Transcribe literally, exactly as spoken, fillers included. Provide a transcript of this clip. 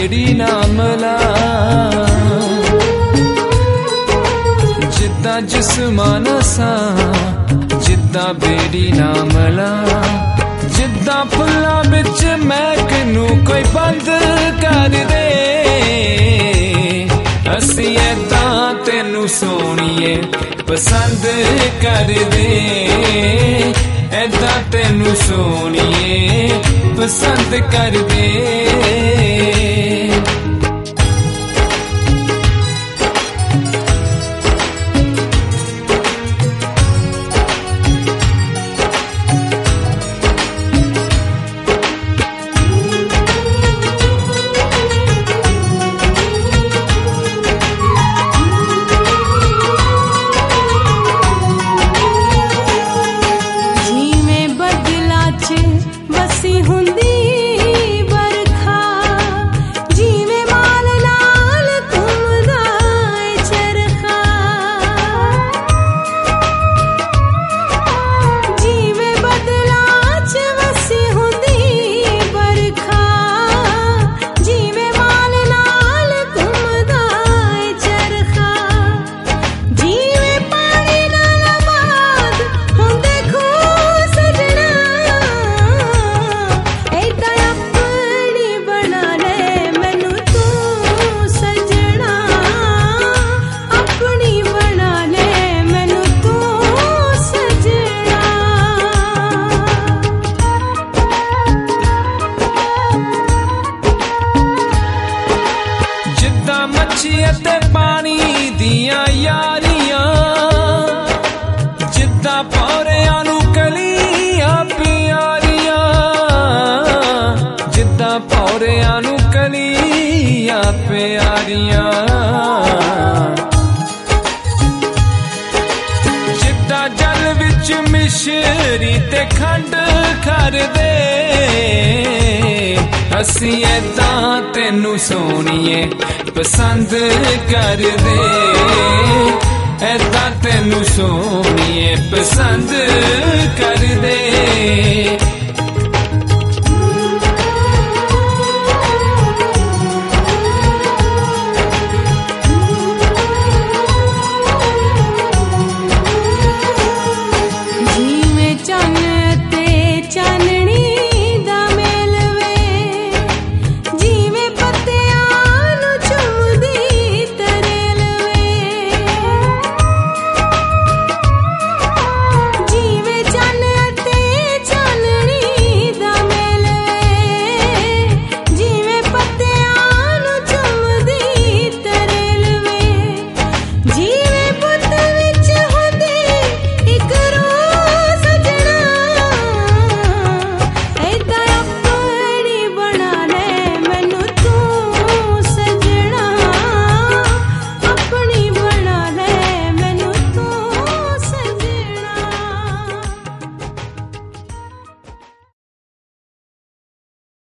बेड़ी ना मला जिद्दां जिस्माना सा जिद्दां बेड़ी ना मला जिद्दां फुल्लां विच महकनू कोई बंद कर दे असीं ऐदां तैनू सोहणीए पसंद कर दे ऐदां तैनू सोहणीए पसंद कर दे ते पानी दियां यारियां जिद्दां पौरियां नू कलियां प्यारियां जिद्दां पौरियां नू कलियां प्यारियां जिद्दां जल विच मिश्री ते खंड कर दे असीं ऐदां तैनू सोहणीए पसंद कर दे ऐदां तैनू सोहणीए पसंद कर दे।